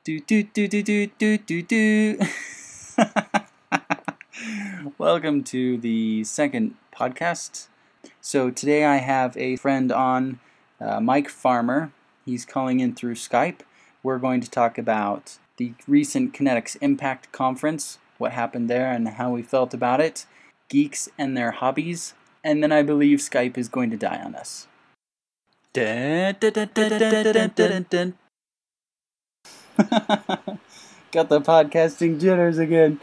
Do do do do do do do do. Welcome to the second podcast. So today I have a friend on, Mike Farmer. He's calling in through Skype. We're going to talk about the recent Kinetics Impact Conference, what happened there and how we felt about it, geeks and their hobbies, and then I believe Skype is going to die on us. Dun, dun, dun, dun, dun, dun, dun, dun. Got the podcasting jitters again.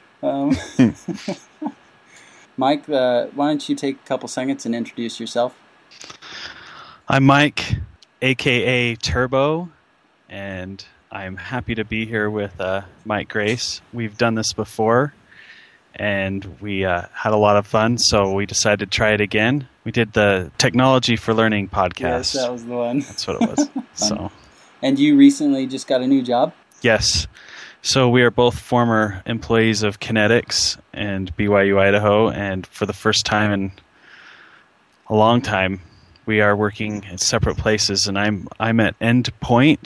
Mike, why don't you take a couple seconds and introduce yourself? I'm Mike, aka Turbo, and I'm happy to be here with Mike Grace. We've done this before, and we had a lot of fun, so we decided to try it again. We did the Technology for Learning podcast. Yes, that was the one. That's what it was. So. And you recently just got a new job? Yes. So we are both former employees of Kinetics and BYU Idaho, and for the first time in a long time, we are working in separate places. And I'm at Endpoint.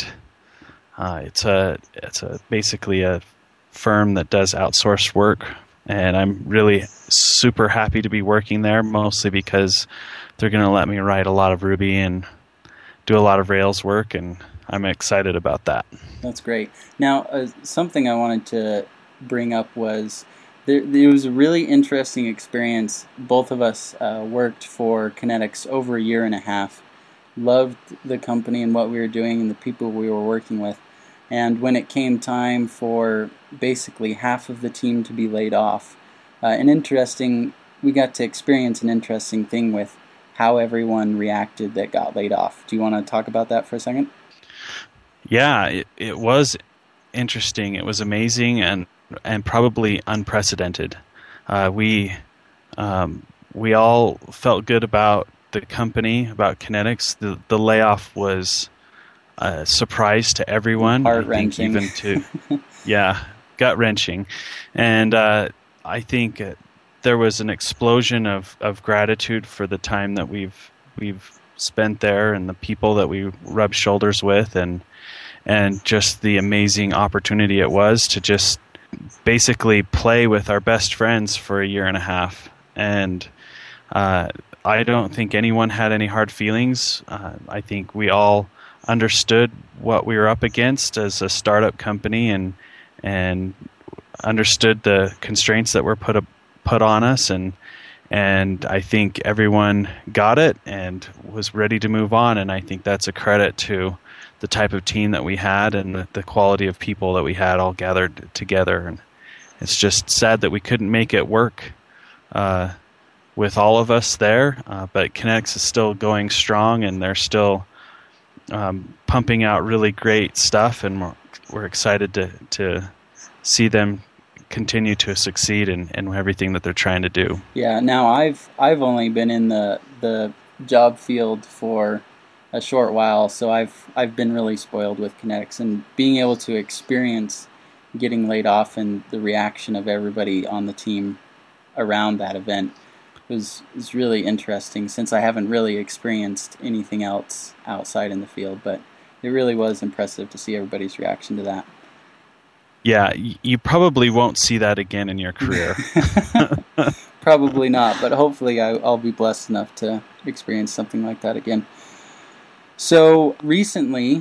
It's basically a firm that does outsourced work, and I'm really super happy to be working there, mostly because they're going to let me write a lot of Ruby and do a lot of Rails work, and I'm excited about that. That's great. Now, something I wanted to bring up was there was a really interesting experience. Both of us worked for Kinetics over a year and a half, loved the company and what we were doing and the people we were working with. And when it came time for basically half of the team to be laid off, we got to experience an interesting thing with how everyone reacted that got laid off. Do you want to talk about that for a second? Yeah, it was interesting. It was amazing and probably unprecedented. We all felt good about the company, about Kinetics. The layoff was a surprise to everyone. Heart-wrenching. I think even to, gut-wrenching. And I think there was an explosion of gratitude for the time that we've spent there and the people that we rubbed shoulders with, and just the amazing opportunity it was to just basically play with our best friends for a year and a half. And I don't think anyone had any hard feelings. I think we all understood what we were up against as a startup company, and understood the constraints that were put on us, and I think everyone got it and was ready to move on. And I think that's a credit to the type of team that we had and the quality of people that we had all gathered together. And it's just sad that we couldn't make it work with all of us there, but Kinetics is still going strong, and they're still pumping out really great stuff, and we're excited to see them continue to succeed in everything that they're trying to do. Yeah, now I've only been in the job field for a short while, so I've been really spoiled with Kinetics, and being able to experience getting laid off and the reaction of everybody on the team around that event was really interesting, since I haven't really experienced anything else outside in the field, but it really was impressive to see everybody's reaction to that. Yeah, you probably won't see that again in your career. Probably not, but hopefully I'll be blessed enough to experience something like that again. So recently,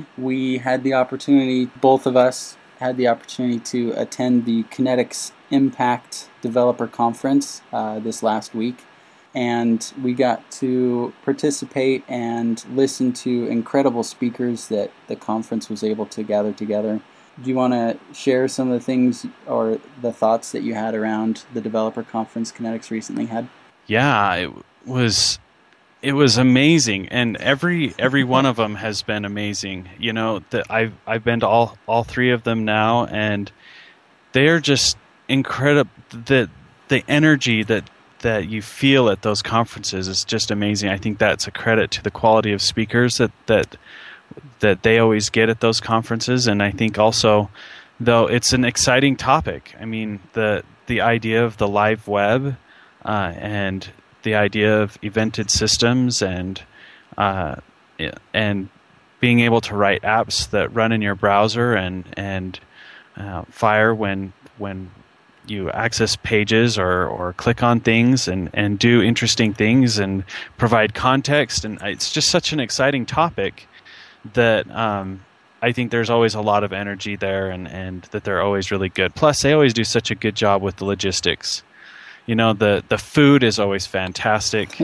both of us had the opportunity to attend the Kinetics Impact Developer Conference this last week, and we got to participate and listen to incredible speakers that the conference was able to gather together. Do you want to share some of the things or the thoughts that you had around the developer conference Kinetics recently had? Yeah, it was amazing, and every one of them has been amazing. You know, I've been to all three of them now, and they are just incredible. The energy that you feel at those conferences is just amazing. I think that's a credit to the quality of speakers that they always get at those conferences. And I think also, though, it's an exciting topic. I mean, the idea of the live web and the idea of evented systems and being able to write apps that run in your browser and fire when you access pages or click on things and do interesting things and provide context. And it's just such an exciting topic that I think there's always a lot of energy there, and that they're always really good. Plus, they always do such a good job with the logistics. The food is always fantastic.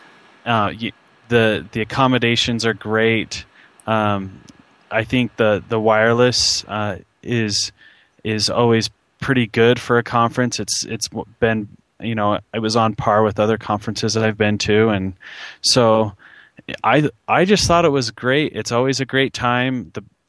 The accommodations are great. I think the wireless is always pretty good for a conference. It's been, it was on par with other conferences that I've been to, and so I just thought it was great. It's always a great time.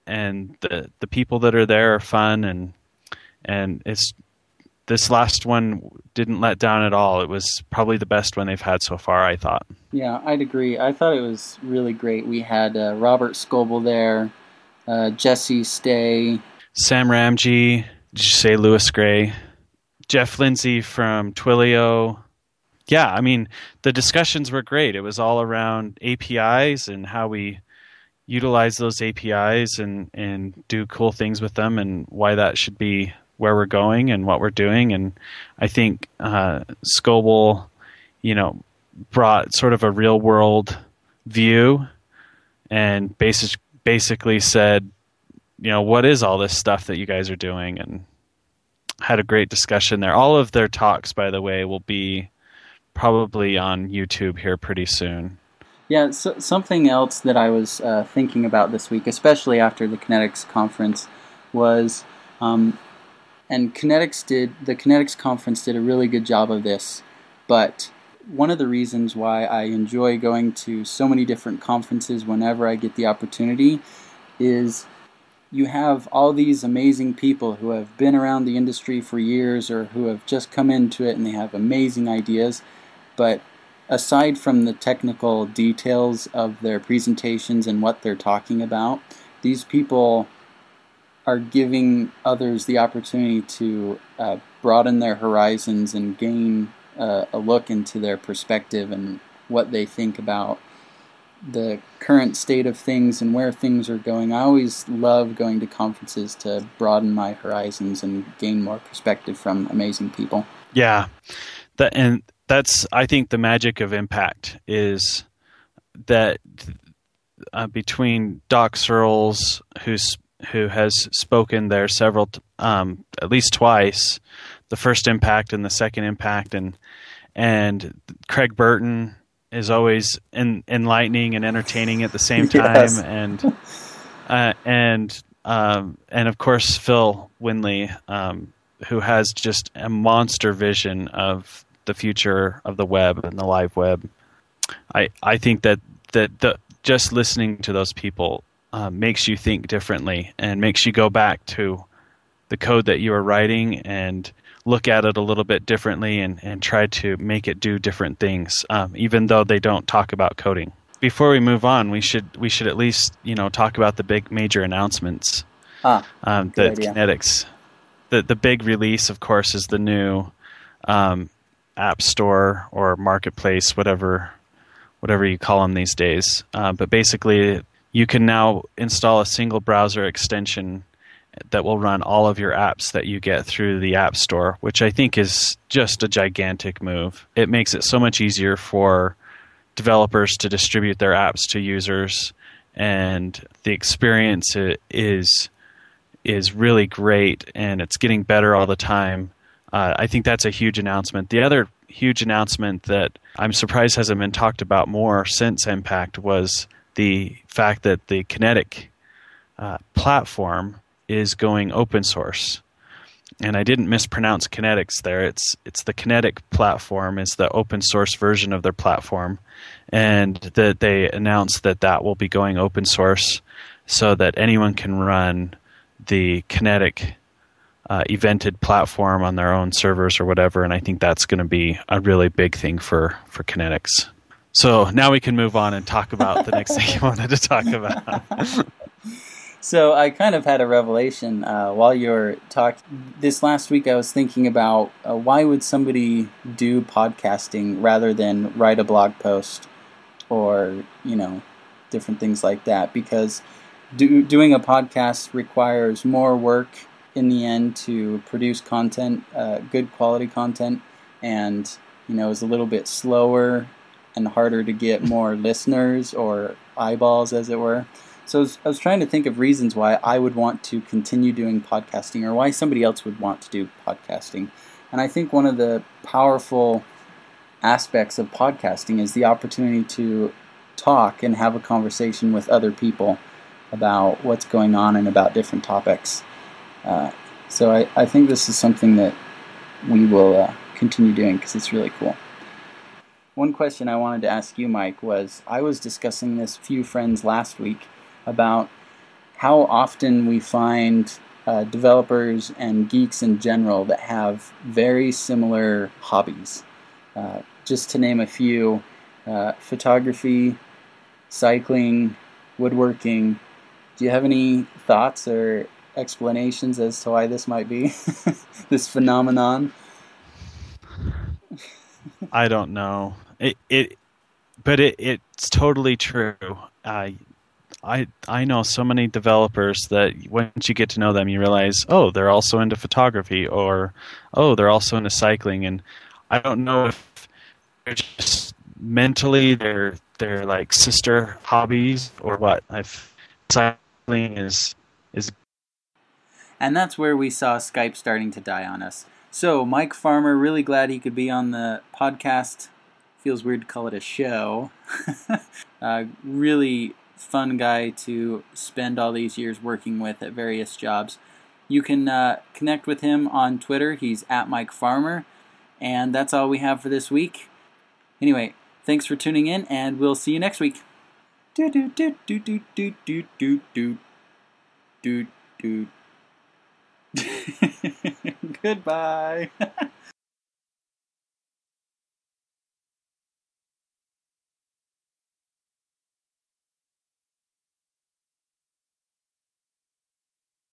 The people that are there are fun, and it's this last one didn't let down at all. It was probably the best one they've had so far, I thought. Yeah, I'd agree. I thought it was really great. We had Robert Scoble there, Jesse Stay, Sam Ramji, did you say Lewis Gray? Jeff Lindsay from Twilio. Yeah, I mean, the discussions were great. It was all around APIs and how we utilize those APIs and do cool things with them, and why that should be where we're going and what we're doing. And I think Scoble, brought sort of a real world view and basically said, what is all this stuff that you guys are doing? And had a great discussion there. All of their talks, by the way, will be probably on YouTube here pretty soon. Yeah, so something else that I was thinking about this week, especially after the Kinetics conference, was, and the Kinetics conference did a really good job of this, but one of the reasons why I enjoy going to so many different conferences whenever I get the opportunity is you have all these amazing people who have been around the industry for years or who have just come into it and they have amazing ideas, but aside from the technical details of their presentations and what they're talking about, these people are giving others the opportunity to broaden their horizons and gain a look into their perspective and what they think about the current state of things and where things are going. I always love going to conferences to broaden my horizons and gain more perspective from amazing people. Yeah, that's, I think, the magic of Impact is that between Doc Searles, who has spoken there several, at least twice, the first Impact and the second Impact, and Craig Burton is always enlightening and entertaining at the same time, yes. And of course Phil Windley, who has just a monster vision of the future of the web and the live web. I think that just listening to those people makes you think differently and makes you go back to the code that you are writing and look at it a little bit differently and try to make it do different things, even though they don't talk about coding. Before we move on, we should at least talk about the big major announcements. The Kinetics. The big release, of course, is the new App Store or Marketplace, whatever you call them these days. But basically, you can now install a single browser extension that will run all of your apps that you get through the App Store, which I think is just a gigantic move. It makes it so much easier for developers to distribute their apps to users, and the experience is really great, and it's getting better all the time. I think that's a huge announcement. The other huge announcement that I'm surprised hasn't been talked about more since Impact was the fact that the Kinetic platform is going open source. And I didn't mispronounce Kinetics there. It's the Kinetic platform is the open source version of their platform, and that they announced that will be going open source so that anyone can run the Kinetic evented platform on their own servers or whatever. And I think that's going to be a really big thing for Kinetics. So now we can move on and talk about the next thing you wanted to talk about. So I kind of had a revelation while you were talking. This last week I was thinking about why would somebody do podcasting rather than write a blog post or, different things like that. Because doing a podcast requires more work in the end to produce content, good quality content, and is a little bit slower and harder to get more listeners or eyeballs, as it were. So I was trying to think of reasons why I would want to continue doing podcasting, or why somebody else would want to do podcasting. And I think one of the powerful aspects of podcasting is the opportunity to talk and have a conversation with other people about what's going on and about different topics. So I think this is something that we will continue doing because it's really cool. One question I wanted to ask you, Mike, was I was discussing this with a few friends last week about how often we find developers and geeks in general that have very similar hobbies. Just to name a few, photography, cycling, woodworking. Do you have any thoughts or explanations as to why this might be, this phenomenon? I don't know. It's totally true. I know so many developers that once you get to know them, you realize, oh, they're also into photography, or oh, they're also into cycling, and I don't know if they're just mentally they're like sister hobbies or what. Cycling is. And that's where we saw Skype starting to die on us. So, Mike Farmer, really glad he could be on the podcast. Feels weird to call it a show. Really fun guy to spend all these years working with at various jobs. You can connect with him on Twitter. He's at Mike Farmer. And that's all we have for this week. Anyway, thanks for tuning in, and we'll see you next week. Do do do do do do do do do do do. Goodbye.